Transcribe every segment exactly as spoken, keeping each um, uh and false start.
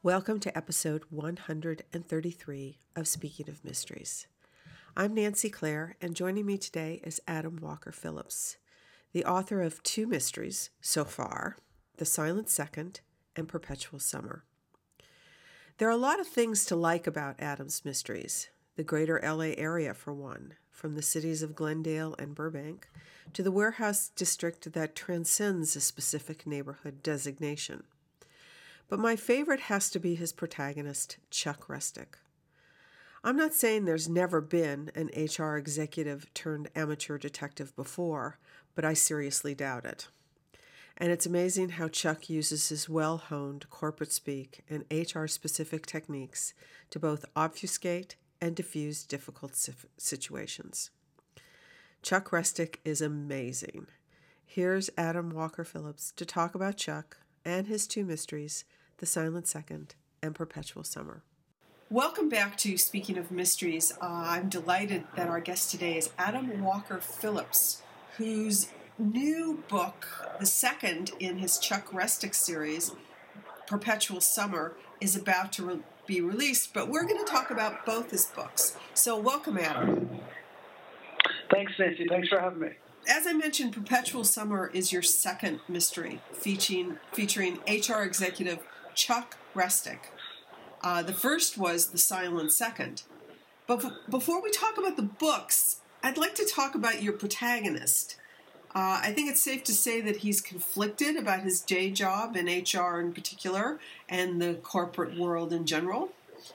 Welcome to episode one hundred thirty-three of Speaking of Mysteries. I'm Nancy Clare, and joining me today is Adam Walker Phillips, the author of two mysteries so far, The Silent Second and Perpetual Summer. There are a lot of things to like about Adam's mysteries. The greater L A area, for one, from the cities of Glendale and Burbank to the warehouse district that transcends a specific neighborhood designation. But my favorite has to be his protagonist, Chuck Rustick. I'm not saying there's never been an H R executive turned amateur detective before, but I seriously doubt it. And it's amazing how Chuck uses his well-honed corporate speak and H R-specific techniques to both obfuscate and diffuse difficult situations. Chuck Rustick is amazing. Here's Adam Walker Phillips to talk about Chuck and his two mysteries, The Silent Second and Perpetual Summer. Welcome back to Speaking of Mysteries. Uh, I'm delighted that our guest today is Adam Walker Phillips, whose new book, the second in his Chuck Rustick series, Perpetual Summer, is about to re- be released, but we're going to talk about both his books. So welcome, Adam. Thanks, Nancy. Thanks for having me. As I mentioned, Perpetual Summer is your second mystery, featuring, featuring H R executive Chuck Rustick. Uh, the first was The Silent Second. But f- before we talk about the books, I'd like to talk about your protagonist. Uh, I think it's safe to say that he's conflicted about his day job in H R in particular and the corporate world in general.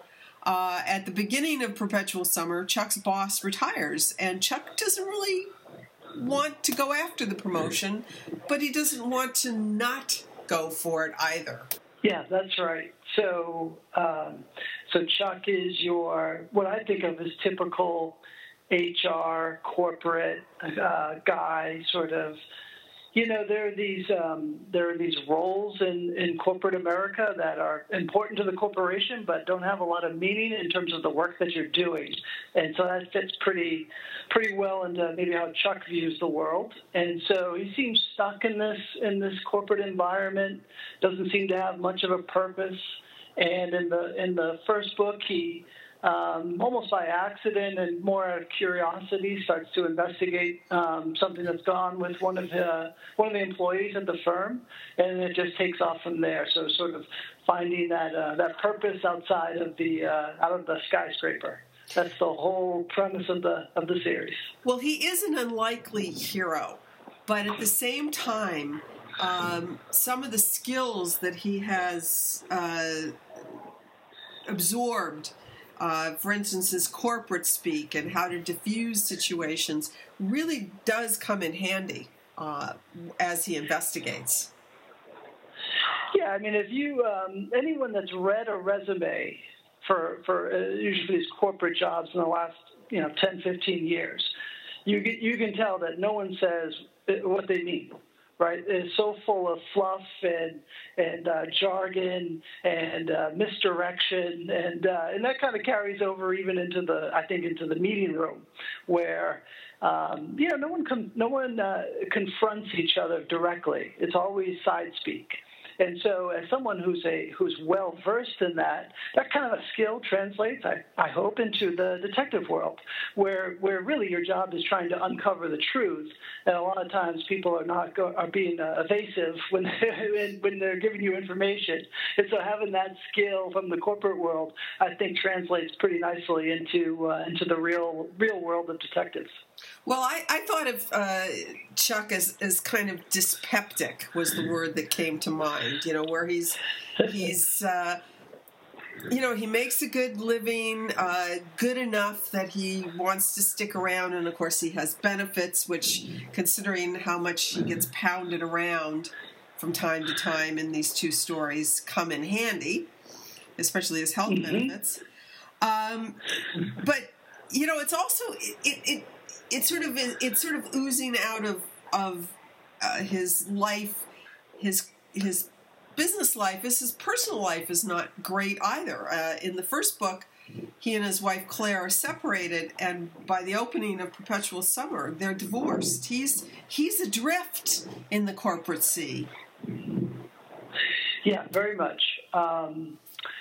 Uh, at the beginning of Perpetual Summer, Chuck's boss retires, and Chuck doesn't really want to go after the promotion, but he doesn't want to not go for it either. Yeah, that's right. So, um, so Chuck is your, what I think of as typical H R corporate uh, guy, sort of. You know, there are these um, there are these roles in, in corporate America that are important to the corporation, but don't have a lot of meaning in terms of the work that you're doing. And so that fits pretty pretty well into maybe how Chuck views the world. And so he seems stuck in this in this corporate environment, doesn't seem to have much of a purpose. And in the in the first book, he Um, almost by accident and more out of curiosity, starts to investigate um, something that's gone with one of the, one of the employees at the firm, and it just takes off from there. So, sort of finding that uh, that purpose outside of the uh, out of the skyscraper. That's the whole premise of the of the series. Well, he is an unlikely hero, but at the same time, um, some of the skills that he has uh, absorbed. Uh, for instance, his corporate speak and how to diffuse situations really does come in handy uh, as he investigates. Yeah, I mean, if you um, anyone that's read a resume for for uh, usually these corporate jobs in the last you know ten, fifteen years, you get, you can tell that no one says what they mean. Right, it's so full of fluff and and uh, jargon and uh, misdirection, and uh, and that kind of carries over even into the I think into the meeting room, where um, you know no one com- no one uh, confronts each other directly. It's always side speak. And so, as someone who's a who's well versed in that, that kind of a skill translates, I, I hope, into the detective world, where where really your job is trying to uncover the truth. And a lot of times, people are not go, are being uh, evasive when they're, when they're giving you information. And so, having that skill from the corporate world, I think, translates pretty nicely into uh, into the real real world of detectives. Well, I, I thought of uh, Chuck as, as kind of dyspeptic was the word that came to mind, you know, where he's, he's uh, you know, he makes a good living, uh, good enough that he wants to stick around. And, of course, he has benefits, which, considering how much he gets pounded around from time to time in these two stories, come in handy, especially his health mm-hmm. benefits. Um, but, you know, it's also... it. it, it It's sort of it's sort of oozing out of of uh, his life, his his business life. His, his personal life is not great either. Uh, in the first book, he and his wife Claire are separated, and by the opening of Perpetual Summer, they're divorced. He's he's adrift in the corporate sea. Yeah, very much. Um,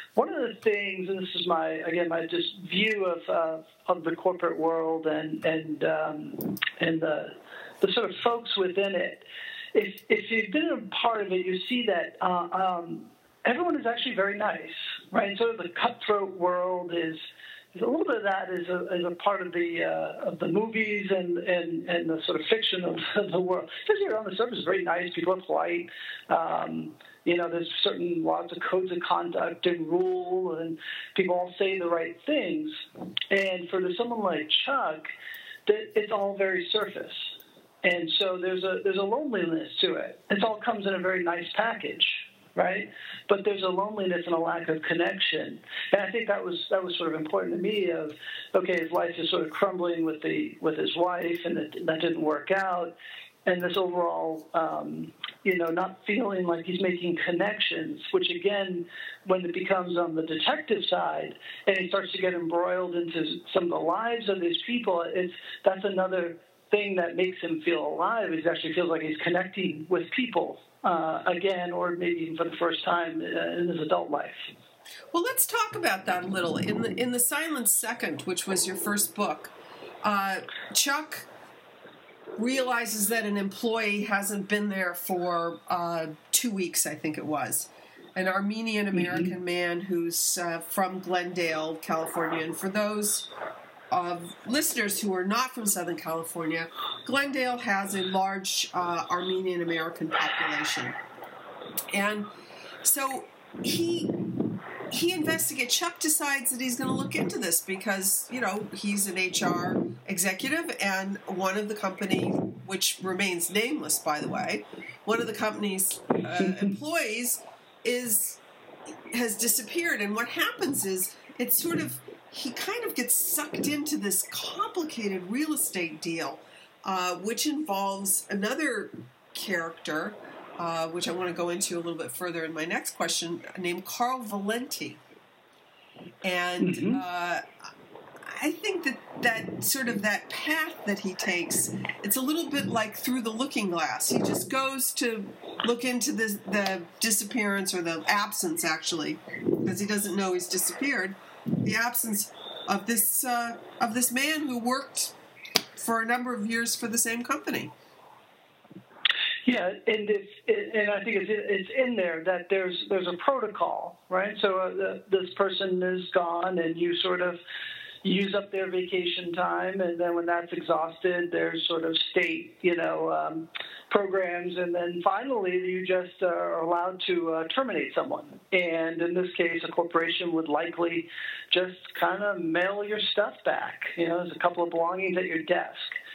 one of the things, and this is my, again, my just view of uh, of the corporate world and and um, and the the sort of folks within it. If if you've been a part of it, you see that uh, um, everyone is actually very nice, right? Sort of the cutthroat world is. A little bit of that is a, is a part of the uh, of the movies and, and, and the sort of fiction of, of the world. Because here on the surface, very nice. People are polite. Um, you know, there's certain lots of codes of conduct and rule, and people all say the right things. And for someone like Chuck, that it's all very surface, and so there's a there's a loneliness to it. It all comes in a very nice package. Right, but there's a loneliness and a lack of connection, and I think that was that was sort of important to me. Of okay, his life is sort of crumbling with the with his wife, and it, that didn't work out, and this overall, um, you know, not feeling like he's making connections. Which again, when it becomes on the detective side, and he starts to get embroiled into some of the lives of these people, it's that's another thing that makes him feel alive. He actually feels like he's connecting with people. Uh, again, or maybe even for the first time uh, in his adult life. Well, let's talk about that a little. In the in the Silent Second, which was your first book, uh, Chuck realizes that an employee hasn't been there for uh, two weeks, I think it was. An Armenian-American mm-hmm. man who's uh, from Glendale, California. And for those of listeners who are not from Southern California, Glendale has a large uh, Armenian-American population. And so he he investigates. Chuck decides that he's going to look into this because, you know, he's an H R executive, and one of the company, which remains nameless, by the way, one of the company's uh, employees is has disappeared. And what happens is it's sort of he kind of gets sucked into this complicated real estate deal, uh, which involves another character, uh, which I want to go into a little bit further in my next question, named Carl Valenti. And mm-hmm. uh, I think that, that sort of that path that he takes, it's a little bit like Through the Looking Glass. He just goes to look into the, the disappearance, or the absence, actually, because he doesn't know he's disappeared. The absence of this uh, of this man who worked for a number of years for the same company. Yeah, and it's it, and I think it's it's in there that there's there's a protocol, right? So uh, the, this person is gone, and you sort of use up their vacation time, and then when that's exhausted, there's sort of state, you know, um, programs, and then finally you just uh, are allowed to uh, terminate someone. And in this case, a corporation would likely just kind of mail your stuff back. You know, there's a couple of belongings at your desk.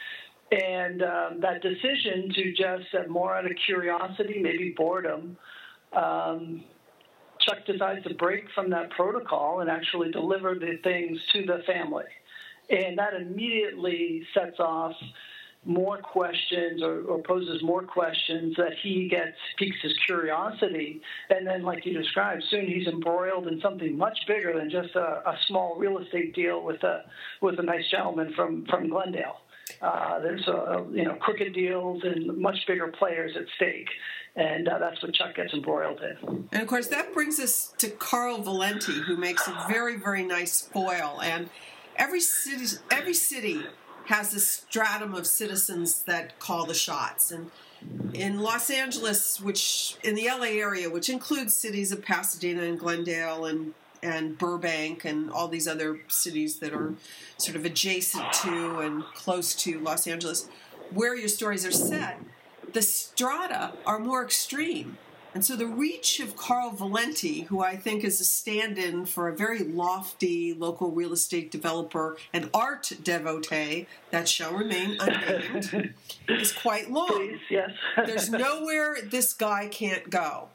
And um, that decision to just, uh, more out of curiosity, maybe boredom, um, Chuck decides to break from that protocol and actually deliver the things to the family. And that immediately sets off more questions, or, or poses more questions that he gets, piques his curiosity. And then, like you described, soon he's embroiled in something much bigger than just a, a small real estate deal with a with a nice gentleman from, from Glendale. Uh, there's a, you know crooked deals and much bigger players at stake. And uh, that's what Chuck gets embroiled in. And, of course, that brings us to Carl Valenti, who makes a very, very nice foil. And every city, every city has a stratum of citizens that call the shots. And in Los Angeles, which in the L A area, which includes cities of Pasadena and Glendale and, and Burbank and all these other cities that are sort of adjacent to and close to Los Angeles, where your stories are set, the strata are more extreme. And so the reach of Carl Valenti, who I think is a stand-in for a very lofty local real estate developer and art devotee that shall remain unnamed, is quite long. Please, yes. There's nowhere this guy can't go.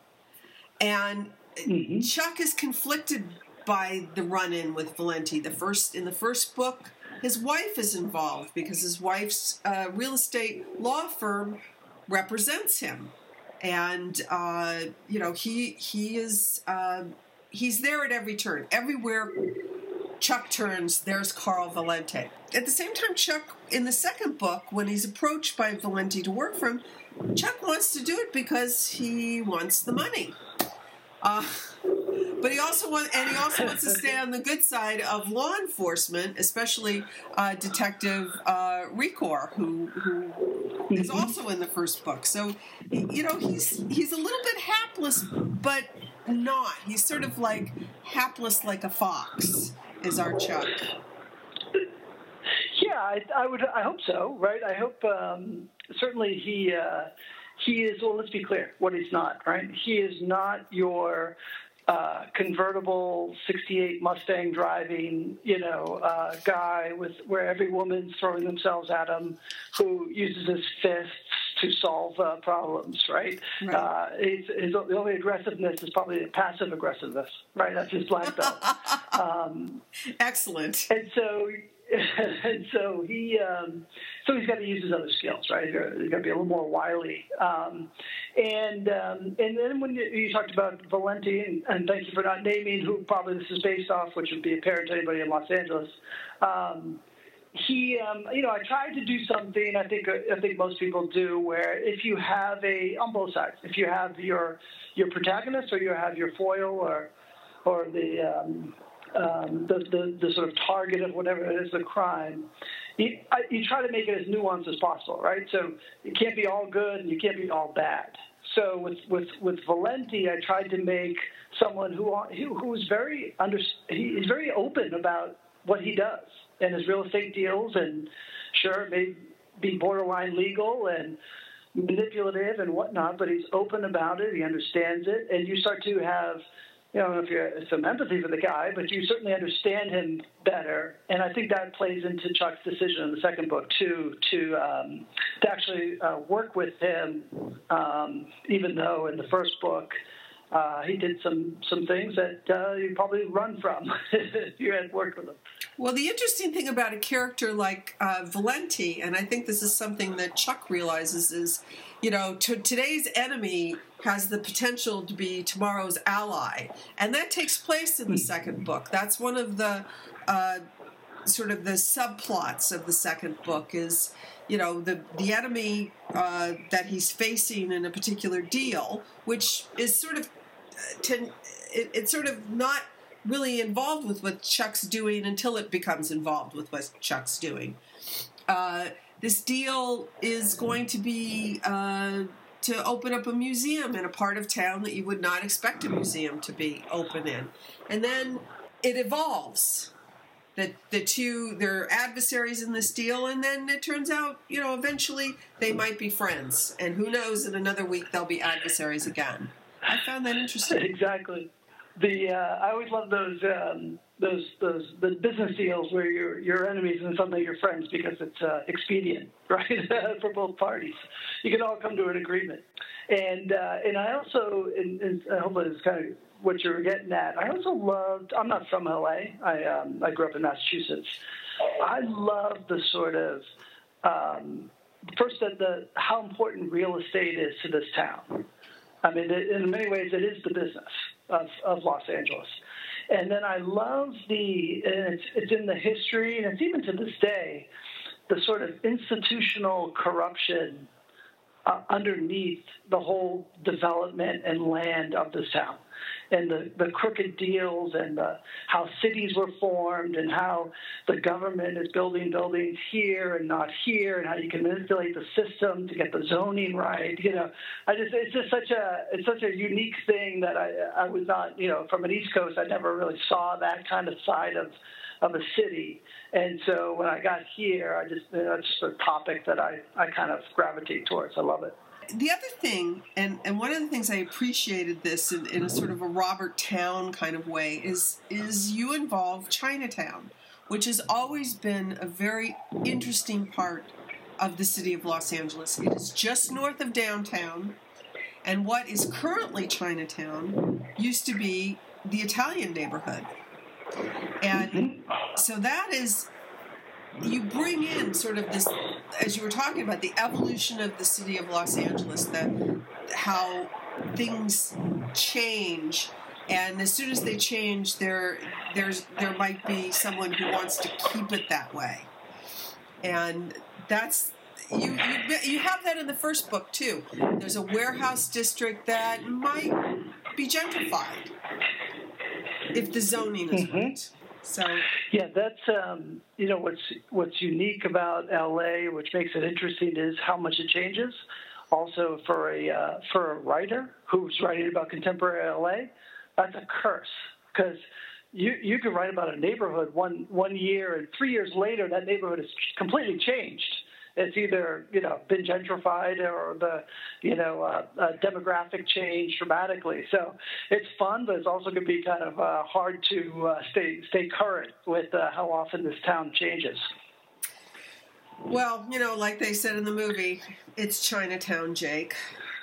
And mm-hmm. Chuck is conflicted by the run-in with Valenti. The first in the first book, his wife is involved because his wife's uh, real estate law firm represents him, and uh, you know he he is uh, he's there at every turn. Everywhere Chuck turns, there's Carl Valenti. At the same time, Chuck, in the second book, when he's approached by Valenti to work for him, Chuck wants to do it because he wants the money. Uh, But he also wants, and he also wants to stay on the good side of law enforcement, especially uh, Detective uh, Ricor, who who is also in the first book. So, you know, he's he's a little bit hapless, but not. He's sort of like hapless like a fox, is our Chuck. Yeah, I, I would. I hope so. Right. I hope. Um, certainly, he uh, he is. Well, let's be clear. What he's not. Right. He is not your uh, convertible sixty-eight Mustang driving, you know, uh, guy with where every woman's throwing themselves at him, who uses his fists to solve uh, problems. Right. right. Uh, he's, his, the only aggressiveness is probably passive aggressiveness. Right. That's his black belt. Um, Excellent. And so. And so he, um, so he's got to use his other skills, right? He's got to be a little more wily. Um, and um, and then when you, you talked about Valenti, and, and thank you for not naming who probably this is based off, which would be apparent to anybody in Los Angeles. Um, he, um, you know, I tried to do something. I think I think most people do, where if you have a on both sides, if you have your your protagonist or you have your foil or or the um, Um, the, the, the sort of target of whatever it is, the crime, you, I, you try to make it as nuanced as possible, right? So it can't be all good and you can't be all bad. So with with, with Valenti, I tried to make someone who who who's very under, he is very open about what he does and his real estate deals, and sure, it may be borderline legal and manipulative and whatnot, but he's open about it. He understands it, and you start to have. You know, I don't know if you have some empathy for the guy, but you certainly understand him better. And I think that plays into Chuck's decision in the second book, too, to um, to actually uh, work with him, um, even though in the first book uh, he did some, some things that uh, you'd probably run from if you had worked with him. Well, the interesting thing about a character like uh, Valenti, and I think this is something that Chuck realizes, is, you know, to today's enemy has the potential to be tomorrow's ally. And that takes place in the second book. That's one of the uh, sort of the subplots of the second book is, you know, the, the enemy uh, that he's facing in a particular deal, which is sort of, uh, ten, it, it's sort of not really involved with what Chuck's doing until it becomes involved with what Chuck's doing. Uh, this deal is going to be uh, to open up a museum in a part of town that you would not expect a museum to be open in. And then it evolves. The, the two, they're adversaries in this deal, and then it turns out, you know, eventually they might be friends. And who knows, in another week they'll be adversaries again. I found that interesting. Exactly. The uh, I always love those um, those those the business deals where you're you're enemies and suddenly you're friends because it's uh, expedient, right, for both parties. You can all come to an agreement. And uh, and I also, and, and hopefully this is kind of what you're getting at. I also loved. I'm not from L A. I um, I grew up in Massachusetts. I love the sort of um, first that the how important real estate is to this town. I mean, in many ways, it is the business of, of Los Angeles. And then I love the, and it's, it's in the history, and it's even to this day, the sort of institutional corruption uh, underneath the whole development and land of this town. And the, the crooked deals and the, how cities were formed and how the government is building buildings here and not here and how you can manipulate the system to get the zoning right. You know, I just it's just such a it's such a unique thing that I I was not, you know, from an East Coast, I never really saw that kind of side of of a city. And so when I got here, I just you know, it's just a topic that I, I kind of gravitate towards. I love it. The other thing, and, and one of the things I appreciated this in, in a sort of a Robert Town kind of way, is is you involve Chinatown, which has always been a very interesting part of the city of Los Angeles. It is just north of downtown, and what is currently Chinatown used to be the Italian neighborhood. And so that is... You bring in sort of this, as you were talking about, the evolution of the city of Los Angeles, that how things change, and as soon as they change, there there's there might be someone who wants to keep it that way, and that's you you, you have that in the first book too. There's a warehouse district that might be gentrified. if the zoning is mm-hmm. right. So yeah, that's um, you know what's what's unique about L A, which makes it interesting, is how much it changes. Also, for a uh, for a writer who's writing about contemporary L A, that's a curse, because you you can write about a neighborhood one one year, and three years later that neighborhood has completely changed. It's either, you know, been gentrified, or the, you know, uh, uh, demographic change dramatically. So it's fun, but it's also going to be kind of uh, hard to uh, stay stay current with uh, how often this town changes. Well, you know, like they said in the movie, it's Chinatown, Jake.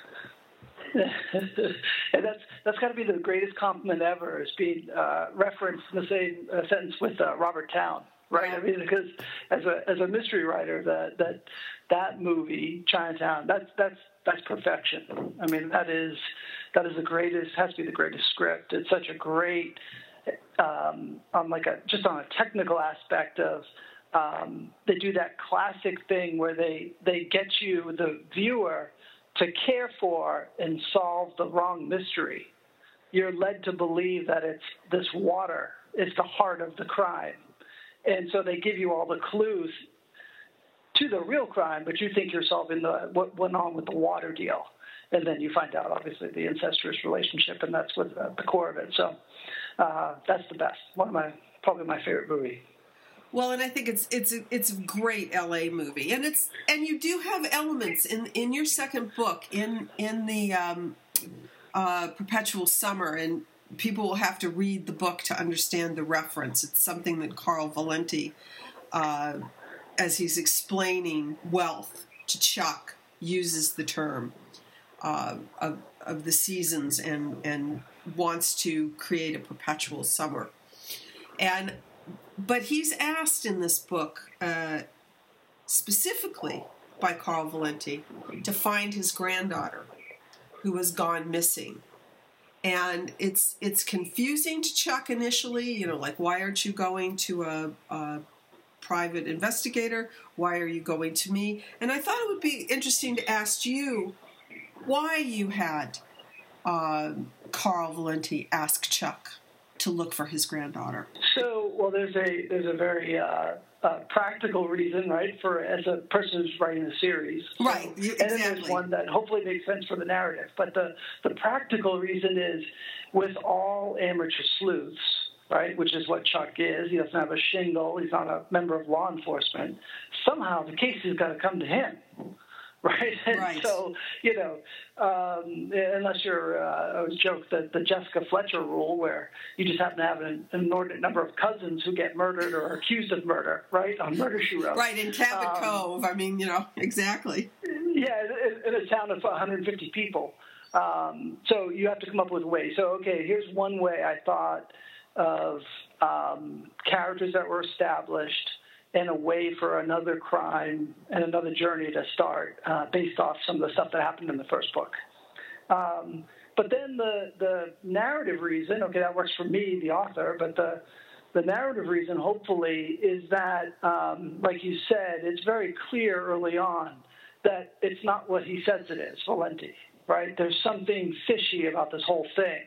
And that's that's got to be the greatest compliment ever, is being uh, referenced in the same uh, sentence with uh, Robert Towne. Right, I mean, because as a as a mystery writer, that that that movie Chinatown, that's that's that's perfection. I mean, that is that is the greatest, has to be the greatest script. It's such a great, um, on like a just on a technical aspect of, um, they do that classic thing where they they get you, the viewer, to care for and solve the wrong mystery. You're led to believe that it's this water is the heart of the crime. And so they give you all the clues to the real crime, but you think you're solving the what went on with the water deal. And then you find out, obviously, the incestuous relationship, and that's what's at the core of it. So uh, that's the best. One of my, probably my favorite movie. Well, and I think it's it's a, it's a great L A movie, and it's and you do have elements in in your second book in in the um, uh, Perpetual Summer, and people will have to read the book to understand the reference. It's something that Carl Valenti, uh, as he's explaining wealth to Chuck, uses the term uh, of, of the seasons and, and wants to create a perpetual summer. And but he's asked in this book, uh, specifically by Carl Valenti, to find his granddaughter who has gone missing. And it's it's confusing to Chuck initially, you know, like, why aren't you going to a, a private investigator? Why are you going to me? And I thought it would be interesting to ask you why you had uh, Carl Valenti ask Chuck to look for his granddaughter. So, well, there's a there's a very uh, uh, practical reason, right, for as a person who's writing a series. So, right, you, exactly. And then there's one that hopefully makes sense for the narrative. But the, the practical reason is, with all amateur sleuths, right, which is what Chuck is, he doesn't have a shingle, he's not a member of law enforcement, somehow the case has got to come to him. Right, and right. So you know, um, unless you're, uh, I always joke that the Jessica Fletcher rule, where you just happen to have an inordinate number of cousins who get murdered or are accused of murder, right, on Murder, She Wrote. Right, in Cabot um, Cove. I mean, you know, exactly. Yeah, in, in a town of one hundred fifty people. Um, so you have to come up with a way. So okay, here's one way I thought of um, characters that were established, and a way for another crime and another journey to start, uh, based off some of the stuff that happened in the first book. Um, but then the the narrative reason, okay, that works for me, the author, but the the narrative reason, hopefully, is that, um, like you said, it's very clear early on that it's not what he says it is, Valenti, right? There's something fishy about this whole thing.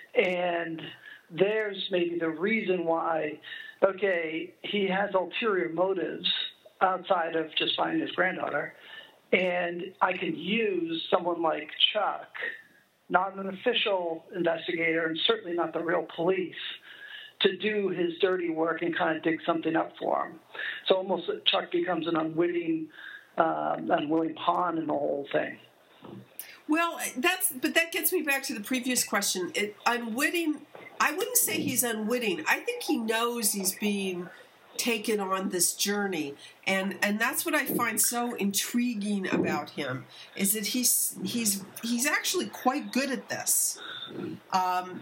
And there's maybe the reason why, okay, he has ulterior motives outside of just finding his granddaughter, and I can use someone like Chuck, not an official investigator and certainly not the real police, to do his dirty work and kind of dig something up for him. So almost Chuck becomes an unwitting, um, unwilling pawn in the whole thing. Well, that's but that gets me back to the previous question. It, unwitting, I wouldn't say he's unwitting. I think he knows he's being taken on this journey, and and that's what I find so intriguing about him, is that he's he's he's actually quite good at this, um,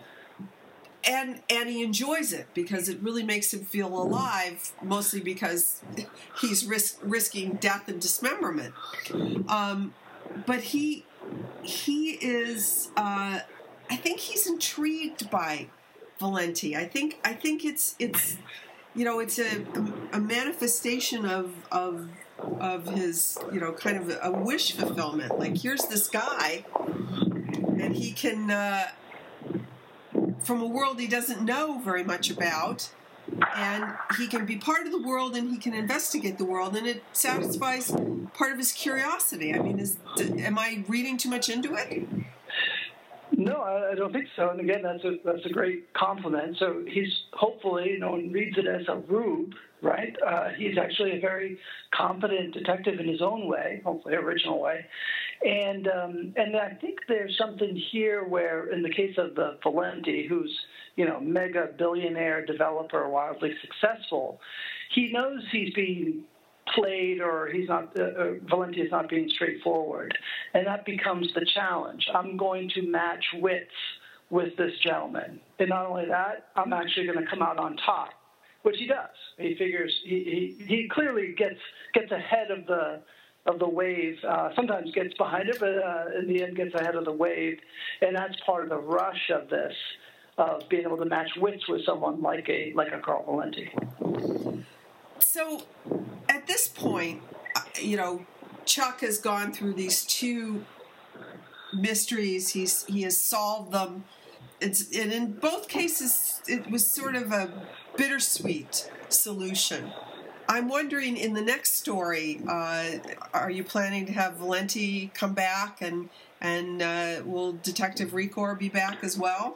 and and he enjoys it because it really makes him feel alive. Mostly because he's risk, risking death and dismemberment, um, but he. He is. Uh, I think he's intrigued by Valenti. I think. I think it's. It's. You know, it's a, a manifestation of of of his. You know, kind of a wish fulfillment. Like, here's this guy, and he can. Uh, from a world he doesn't know very much about, and he can be part of the world and he can investigate the world, and it satisfies part of his curiosity. I mean, is am I reading too much into it? No, I don't think so. And again, that's a that's a great compliment. So he's hopefully, no one reads it as a rube, right? Uh, he's actually a very competent detective in his own way, hopefully original way. And um, and I think there's something here where, in the case of the Valenti, who's you know mega billionaire developer, wildly successful, he knows he's being played, or he's not, uh, Valenti is not being straightforward. And that becomes the challenge. I'm going to match wits with this gentleman. And not only that, I'm actually going to come out on top, which he does. He figures, he, he, he clearly gets gets ahead of the of the wave, uh, sometimes gets behind it, but uh, in the end gets ahead of the wave. And that's part of the rush of this, of being able to match wits with someone like a like a Carl Valenti. So at this point, you know, Chuck has gone through these two mysteries. He's he has solved them. It's, and in both cases, it was sort of a bittersweet solution. I'm wondering, in the next story, uh, are you planning to have Valenti come back, and and uh, will Detective Recor be back as well?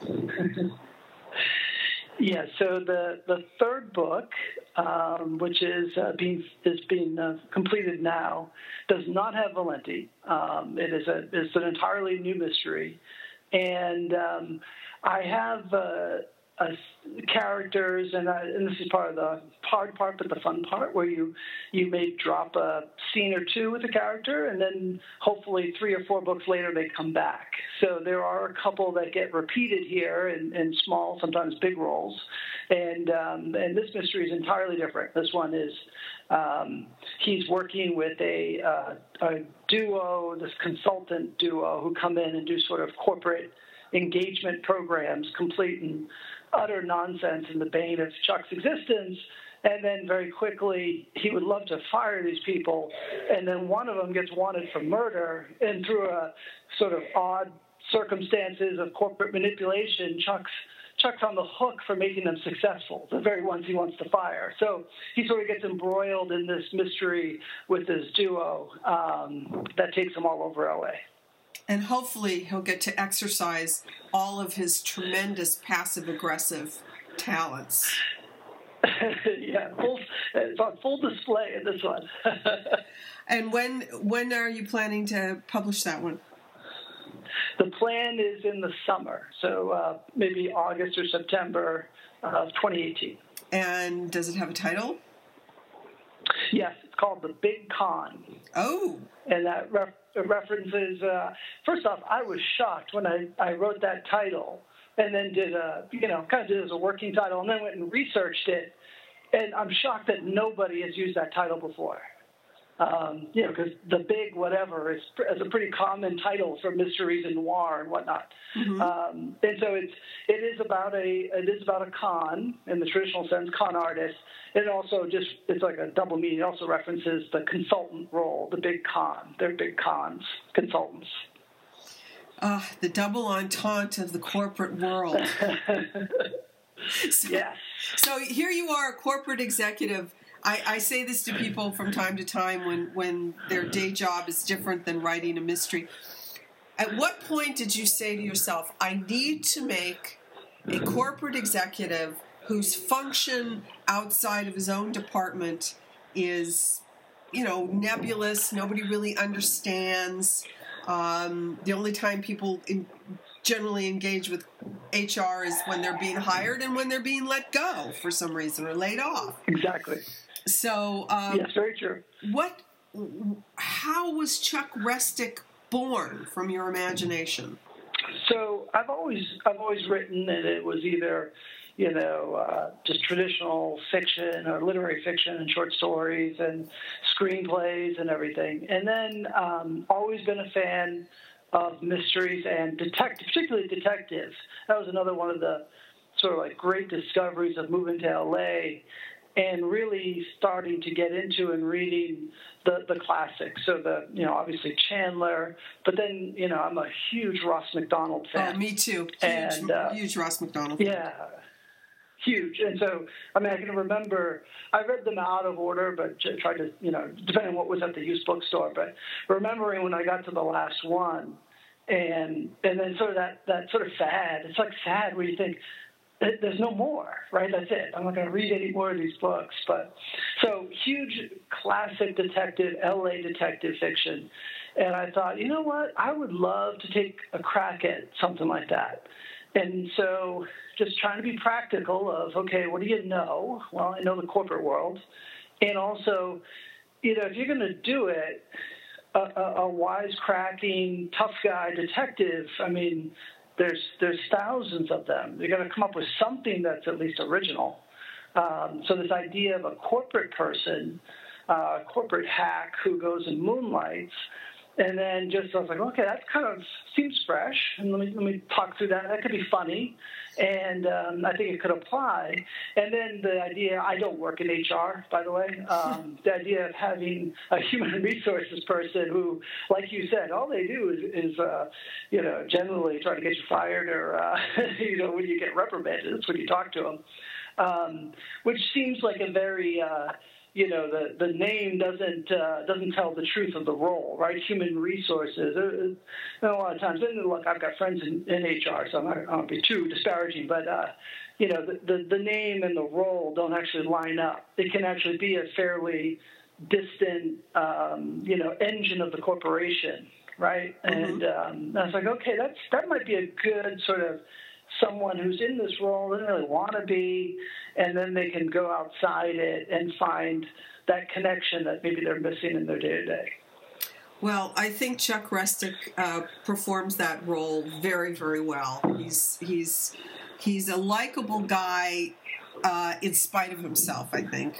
Yeah, so the, the third book, um, which is uh, being is being uh, completed now, does not have Valenti. Um, it is a it's an entirely new mystery, and um, I have uh, uh, characters, and, I, and this is part of the hard part, but the fun part, where you you may drop a scene or two with a character, and then hopefully three or four books later they come back. So there are a couple that get repeated here in, in small, sometimes big roles, and um, and this mystery is entirely different. This one is um, he's working with a, uh, a duo, this consultant duo, who come in and do sort of corporate engagement programs, complete and utter nonsense in the bane of Chuck's existence. And then very quickly, he would love to fire these people. And then one of them gets wanted for murder. And through a sort of odd circumstances of corporate manipulation, Chuck's Chuck's on the hook for making them successful, the very ones he wants to fire. So he sort of gets embroiled in this mystery with this duo um, that takes him all over L A. And hopefully he'll get to exercise all of his tremendous passive-aggressive talents. Yeah, full, it's on full display in this one. And when when are you planning to publish that one? The plan is in the summer, so uh, maybe August or September of twenty eighteen. And does it have a title? Yes, it's called The Big Con. Oh. And that ref- references, uh, first off, I was shocked when I, I wrote that title and then did a, you know, kind of did it as a working title and then went and researched it. And I'm shocked that nobody has used that title before. Um, you know, because The Big Whatever is, is a pretty common title for mysteries and noir and whatnot. Mm-hmm. Um, and so it's it is about a it is about a con in the traditional sense, con artist. It also just it's like a double meaning. It also references the consultant role, the big con. They're big cons, consultants. Ah, uh, the double entente of the corporate world. so, yes. So here you are, a corporate executive. I, I say this to people from time to time when, when their day job is different than writing a mystery. At what point did you say to yourself, I need to make a corporate executive whose function outside of his own department is, you know, nebulous, nobody really understands. Um, the only time people in, generally engage with H R is when they're being hired and when they're being let go for some reason or laid off. Exactly. So, um, yes, very true. What? How was Chuck Restic born from your imagination? So I've always I've always written that it was either, you know, uh, just traditional fiction or literary fiction and short stories and screenplays and everything, and then um, always been a fan of mysteries and detective, particularly detectives. That was another one of the sort of like great discoveries of moving to L A. and really starting to get into and reading the, the classics. So the, you know, obviously Chandler, but then, you know, I'm a huge Ross MacDonald fan. Oh, me too. Huge, and, uh, huge Ross MacDonald fan. Yeah. Huge. And so, I mean, I can remember, I read them out of order, but tried to, you know, depending on what was at the used bookstore, but remembering when I got to the last one, and and then sort of that, that sort of fad, it's like sad where you think, there's no more, right? That's it. I'm not going to read any more of these books. But so huge classic detective, L A detective fiction. And I thought, you know what? I would love to take a crack at something like that. And so just trying to be practical of, okay, what do you know? Well, I know the corporate world. And also, you know, if you're going to do it, a, a, a wisecracking, tough guy detective, I mean, there's there's thousands of them. You're going to come up with something that's at least original. Um, so this idea of a corporate person, uh, corporate hack who goes and moonlights, and then just I was like, okay, that kind of seems fresh, and let me let me talk through that. That could be funny, and um, I think it could apply. And then the idea, I don't work in H R, by the way. Um, the idea of having a human resources person who, like you said, all they do is, is uh, you know, generally try to get you fired, or uh, you know, when you get reprimanded, that's when you talk to them, um, which seems like a very uh, you know, the, the name doesn't uh, doesn't tell the truth of the role, right? Human resources. Uh, a lot of times, and look, I've got friends in, in H R, so I'm not, I don't be too disparaging, but, uh, you know, the, the, the name and the role don't actually line up. It can actually be a fairly distant, um, you know, engine of the corporation, right? Mm-hmm. And um, I was like, okay, that's that might be a good sort of someone who's in this role, doesn't really want to be, and then they can go outside it and find that connection that maybe they're missing in their day-to-day. Well, I think Chuck Rustick uh, performs that role very, very well. He's he's he's a likable guy uh, in spite of himself, I think.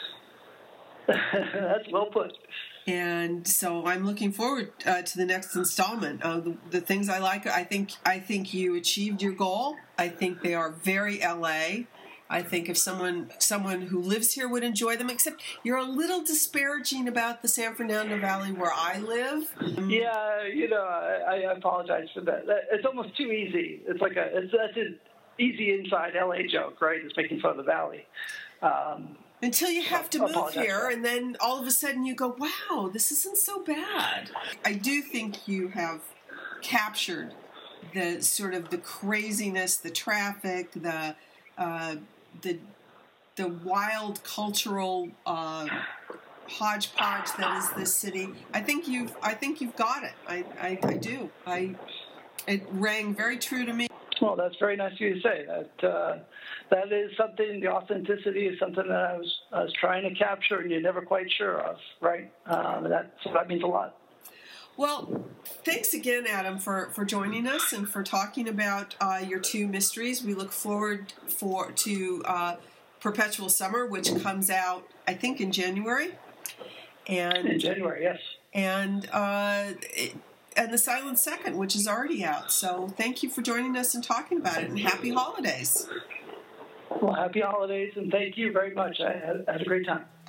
That's well put. And so I'm looking forward uh, to the next installment. Uh, the, the things I like, I think I think you achieved your goal. I think they are very L A. I think if someone someone who lives here would enjoy them, except you're a little disparaging about the San Fernando Valley where I live. Yeah, you know, I, I apologize for that. It's almost too easy. It's like a it's that's an easy inside L A joke, right? It's making fun of the valley. Um, Until you have to move here, and then all of a sudden you go, wow, this isn't so bad. I do think you have captured the sort of the craziness, the traffic, the uh, the the wild cultural uh, hodgepodge that is this city. I think you've I think you've got it. I, I, I do. I it rang very true to me. Well, that's very nice of you to say. That uh, that is something. The authenticity is something that I was I was trying to capture, and you're never quite sure of, right? Um, that so that means a lot. Well, thanks again, Adam, for, for joining us and for talking about uh, your two mysteries. We look forward for to uh, Perpetual Summer, which comes out, I think, in January. And in January, yes. And uh, it, and The Silent Second, which is already out. So thank you for joining us and talking about it, and happy holidays. Well, happy holidays, and thank you very much. I had, I had a great time.